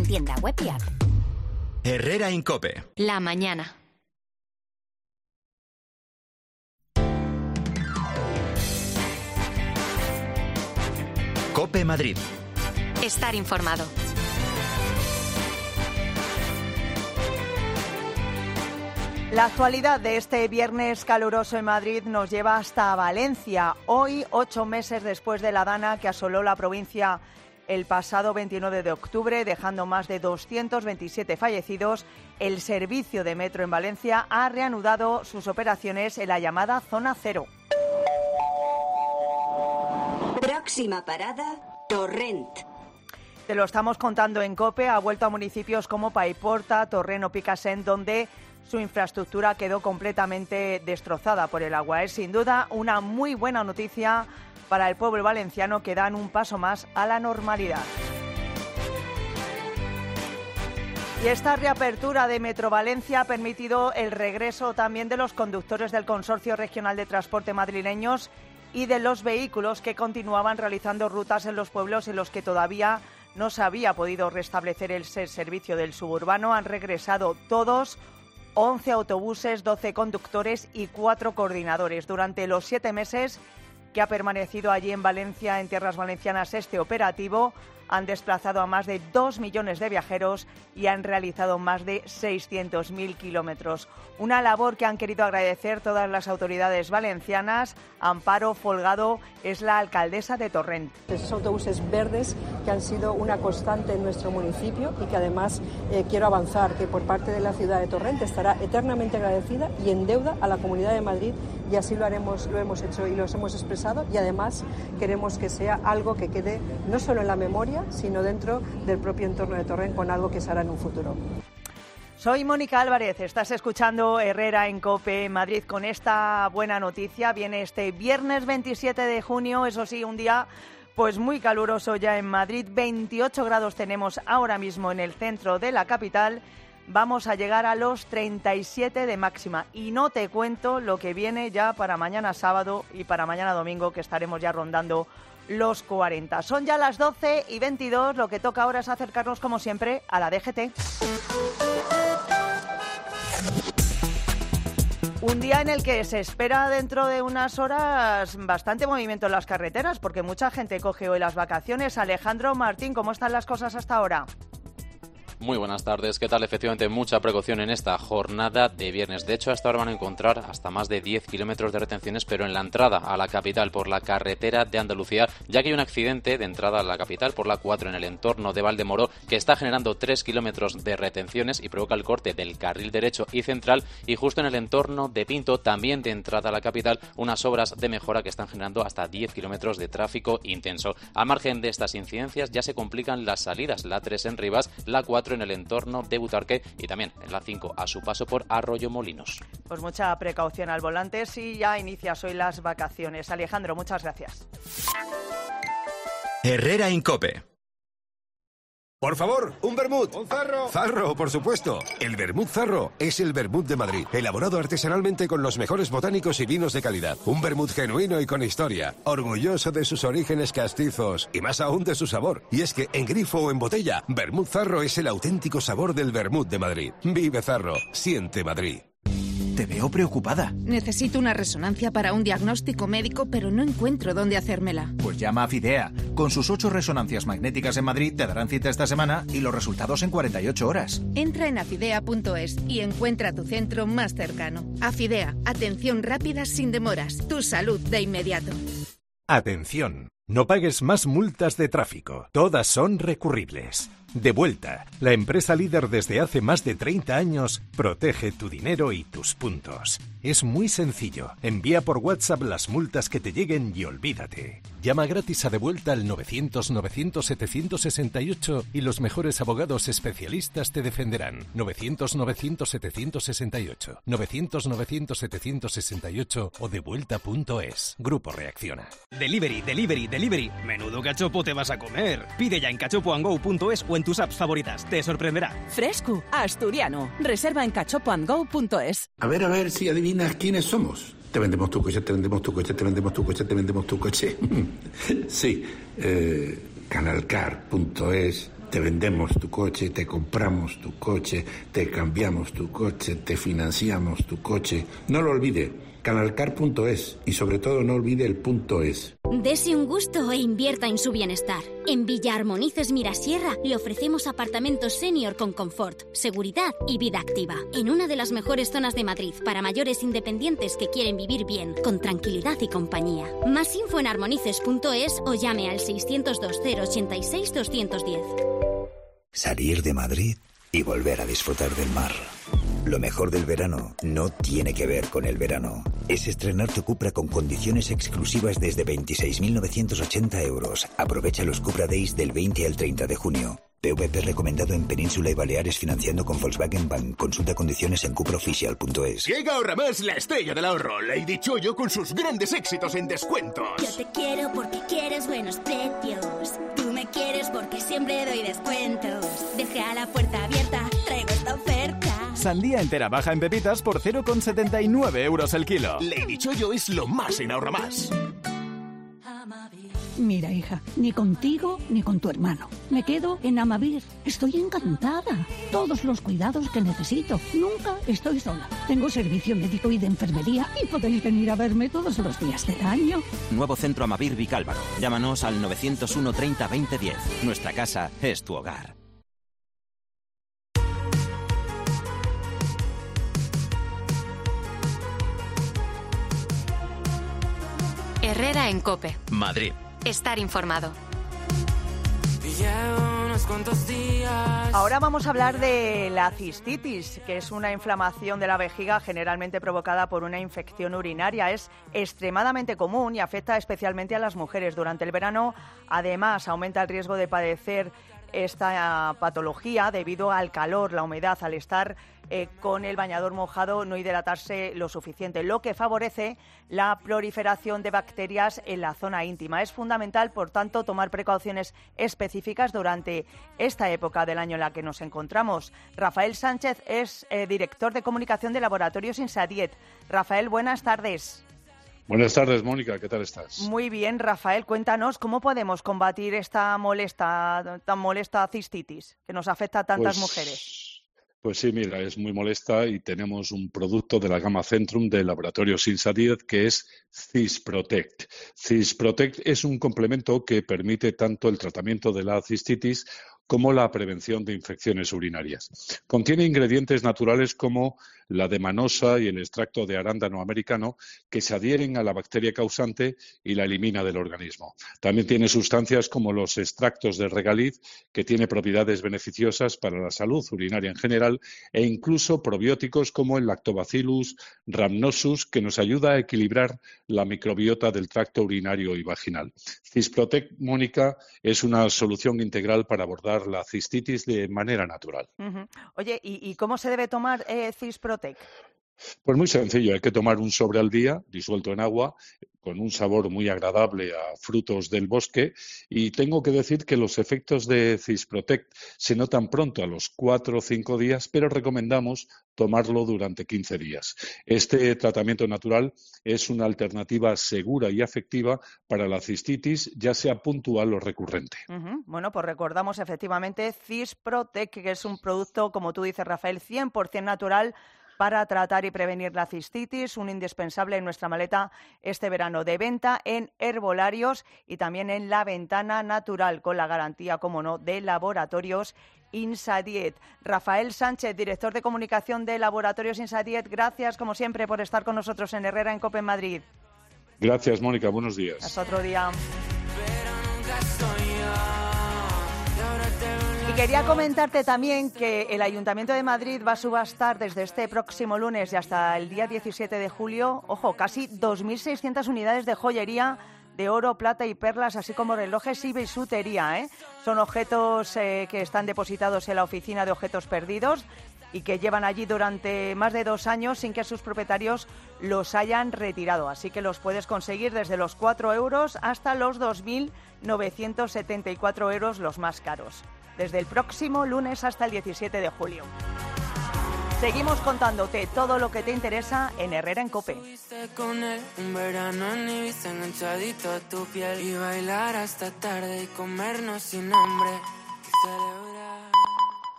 tienda web y app. Herrera Incope. La mañana. Cope Madrid. Estar informado. La actualidad de este viernes caluroso en Madrid nos lleva hasta Valencia. Hoy, 8 meses después de la dana que asoló la provincia el pasado 29 de octubre, dejando más de 227 fallecidos, el servicio de metro en Valencia ha reanudado sus operaciones en la llamada Zona Cero. Próxima parada, Torrent. Te lo estamos contando en COPE. Ha vuelto a municipios como Paiporta, Torrent o Picassent, donde su infraestructura quedó completamente destrozada por el agua. Es sin duda una muy buena noticia para el pueblo valenciano, que dan un paso más a la normalidad. Y esta reapertura de Metro Valencia ha permitido el regreso también de los conductores del Consorcio Regional de Transporte madrileños y de los vehículos que continuaban realizando rutas en los pueblos en los que todavía no se había podido restablecer el servicio del suburbano. Han regresado todos, 11 autobuses, 12 conductores y 4 coordinadores. Durante los 7 meses que ha permanecido allí en Valencia, en tierras valencianas, este operativo, han desplazado a más de 2 millones de viajeros y han realizado más de 600.000 kilómetros. Una labor que han querido agradecer todas las autoridades valencianas. Amparo Folgado es la alcaldesa de Torrent. Esos autobuses verdes que han sido una constante en nuestro municipio y que además quiero avanzar que por parte de la ciudad de Torrent estará eternamente agradecida y en deuda a la Comunidad de Madrid, y así lo hemos hecho y los hemos expresado, y además queremos que sea algo que quede no solo en la memoria, sino dentro del propio entorno de Torrent, con algo que se hará en un futuro. Soy Mónica Álvarez, estás escuchando Herrera en COPE Madrid. Con esta buena noticia viene este viernes 27 de junio, eso sí, un día pues muy caluroso ya en Madrid. 28 grados tenemos ahora mismo en el centro de la capital. Vamos a llegar a los 37 de máxima. Y no te cuento lo que viene ya para mañana sábado y para mañana domingo, que estaremos ya rondando los 40. Son ya las 12:22. Lo que toca ahora es acercarnos, como siempre, a la DGT. Un día en el que se espera dentro de unas horas bastante movimiento en las carreteras, porque mucha gente coge hoy las vacaciones. Alejandro Martín, ¿cómo están las cosas hasta ahora? Muy buenas tardes, ¿qué tal? Efectivamente, mucha precaución en esta jornada de viernes. De hecho, hasta ahora van a encontrar hasta más de 10 kilómetros de retenciones, pero en la entrada a la capital por la carretera de Andalucía, ya que hay un accidente de entrada a la capital por la 4 en el entorno de Valdemoro, que está generando 3 kilómetros de retenciones y provoca el corte del carril derecho y central. Y justo en el entorno de Pinto, también de entrada a la capital, unas obras de mejora que están generando hasta 10 kilómetros de tráfico intenso. Al margen de estas incidencias, ya se complican las salidas, la 3 en Rivas, la 4 en el entorno de Butarque y también en la 5 a su paso por Arroyomolinos. Pues mucha precaución al volante si ya inicias hoy las vacaciones. Alejandro, muchas gracias. Herrera Incope. Por favor, un vermut. Un zarro. Zarro, por supuesto. El vermut Zarro es el vermut de Madrid, elaborado artesanalmente con los mejores botánicos y vinos de calidad. Un vermut genuino y con historia, orgulloso de sus orígenes castizos y más aún de su sabor. Y es que en grifo o en botella, vermut Zarro es el auténtico sabor del vermut de Madrid. Vive Zarro, siente Madrid. Te veo preocupada. Necesito una resonancia para un diagnóstico médico, pero no encuentro dónde hacérmela. Pues llama a Afidea. Con sus 8 resonancias magnéticas en Madrid te darán cita esta semana y los resultados en 48 horas. Entra en afidea.es y encuentra tu centro más cercano. Afidea, atención rápida sin demoras. Tu salud de inmediato. Atención, no pagues más multas de tráfico. Todas son recurribles. Devuelta, la empresa líder desde hace más de 30 años, protege tu dinero y tus puntos. Es muy sencillo. Envía por WhatsApp las multas que te lleguen y olvídate. Llama gratis a Devuelta al 900-900-768 y los mejores abogados especialistas te defenderán. 900-900-768. 900-900-768 o devuelta.es. Grupo Reacciona. Delivery, delivery, delivery. Menudo cachopo te vas a comer. Pide ya en cachopoandgo.es o en tus apps favoritas. Te sorprenderá. Fresco, asturiano. Reserva en cachopoandgo.es. A ver si adivinas quiénes somos. Te vendemos tu coche, te vendemos tu coche, te vendemos tu coche, te vendemos tu coche. Sí, canalcar.es, Te vendemos tu coche, te compramos tu coche, te cambiamos tu coche, te financiamos tu coche. No lo olvide, canalcar.es y sobre todo no olvide el .es. Dese un gusto e invierta en su bienestar. En Villa Armonices Mirasierra le ofrecemos apartamentos senior con confort, seguridad y vida activa. En una de las mejores zonas de Madrid para mayores independientes que quieren vivir bien, con tranquilidad y compañía. Más info en armonices.es o llame al 602 086 210. Salir de Madrid y volver a disfrutar del mar. Lo mejor del verano no tiene que ver con el verano. Es estrenar tu Cupra con condiciones exclusivas desde 26.980 euros. Aprovecha los Cupra Days del 20 al 30 de junio. PVP recomendado en Península y Baleares financiando con Volkswagen Bank. Consulta condiciones en cupraoficial.es. Llega Ahorra Más, la estrella del ahorro. Lady Choyo con sus grandes éxitos en descuentos. Yo te quiero porque quieres buenos precios. Tú me quieres porque siempre doy descuentos. Deja la puerta abierta, traigo esta oferta. Sandía entera baja en pepitas por 0,79 euros el kilo. Lady Choyo es lo más en Ahorra Más. Mira, hija, ni contigo ni con tu hermano. Me quedo en Amavir. Estoy encantada. Todos los cuidados que necesito. Nunca estoy sola. Tengo servicio médico y de enfermería y podéis venir a verme todos los días del año. Nuevo centro Amavir Vicálvaro. Llámanos al 901 30 20 10. Nuestra casa es tu hogar. Herrera en COPE. Madrid. Estar informado. Ahora vamos a hablar de la cistitis, que es una inflamación de la vejiga generalmente provocada por una infección urinaria. Es extremadamente común y afecta especialmente a las mujeres. Durante el verano, además, aumenta el riesgo de padecer esta patología debido al calor, la humedad, al estar con el bañador mojado, no hidratarse lo suficiente, lo que favorece la proliferación de bacterias en la zona íntima. Es fundamental, por tanto, tomar precauciones específicas durante esta época del año en la que nos encontramos. Rafael Sánchez es director de comunicación de Laboratorios Insadiet. Rafael, buenas tardes. Buenas tardes, Mónica, ¿qué tal estás? Muy bien, Rafael, cuéntanos cómo podemos combatir esta tan molesta cistitis que nos afecta a tantas mujeres. Pues sí, mira, es muy molesta y tenemos un producto de la gama Centrum de Laboratorios Insadiet que es Cisprotect. Cisprotect es un complemento que permite tanto el tratamiento de la cistitis como la prevención de infecciones urinarias. Contiene ingredientes naturales como la demanosa y el extracto de arándano americano que se adhieren a la bacteria causante y la elimina del organismo. También tiene sustancias como los extractos de regaliz, que tiene propiedades beneficiosas para la salud urinaria en general, e incluso probióticos como el Lactobacillus rhamnosus, que nos ayuda a equilibrar la microbiota del tracto urinario y vaginal. Cisprotect, Mónica, es una solución integral para abordar la cistitis de manera natural. Uh-huh. Oye, ¿y cómo se debe tomar Cisprotect? Pues muy sencillo, hay que tomar un sobre al día, disuelto en agua, con un sabor muy agradable a frutos del bosque, y tengo que decir que los efectos de Cisprotect se notan pronto, a los 4 o 5 días, pero recomendamos tomarlo durante 15 días. Este tratamiento natural es una alternativa segura y efectiva para la cistitis, ya sea puntual o recurrente. Uh-huh. Bueno, pues recordamos efectivamente Cisprotect, que es un producto, como tú dices, Rafael, 100% natural, para tratar y prevenir la cistitis, un indispensable en nuestra maleta este verano, de venta en herbolarios y también en La Ventana Natural, con la garantía, como no, de Laboratorios Insadiet. Rafael Sánchez, director de comunicación de Laboratorios Insadiet, gracias como siempre por estar con nosotros en Herrera en COPE en Madrid. Gracias, Mónica, buenos días. Hasta otro día. Y quería comentarte también que el Ayuntamiento de Madrid va a subastar desde este próximo lunes y hasta el día 17 de julio, ojo, casi 2.600 unidades de joyería de oro, plata y perlas, así como relojes y bisutería, ¿eh? Son objetos que están depositados en la Oficina de Objetos Perdidos y que llevan allí durante más de 2 años sin que sus propietarios los hayan retirado. Así que los puedes conseguir desde los 4 euros hasta los 2.974 euros, los más caros, desde el próximo lunes hasta el 17 de julio. Seguimos contándote todo lo que te interesa en Herrera en COPE. Con él un verano en Ibiza, enganchadito a tu piel, y bailar hasta tarde y comernos sin hambre. te leo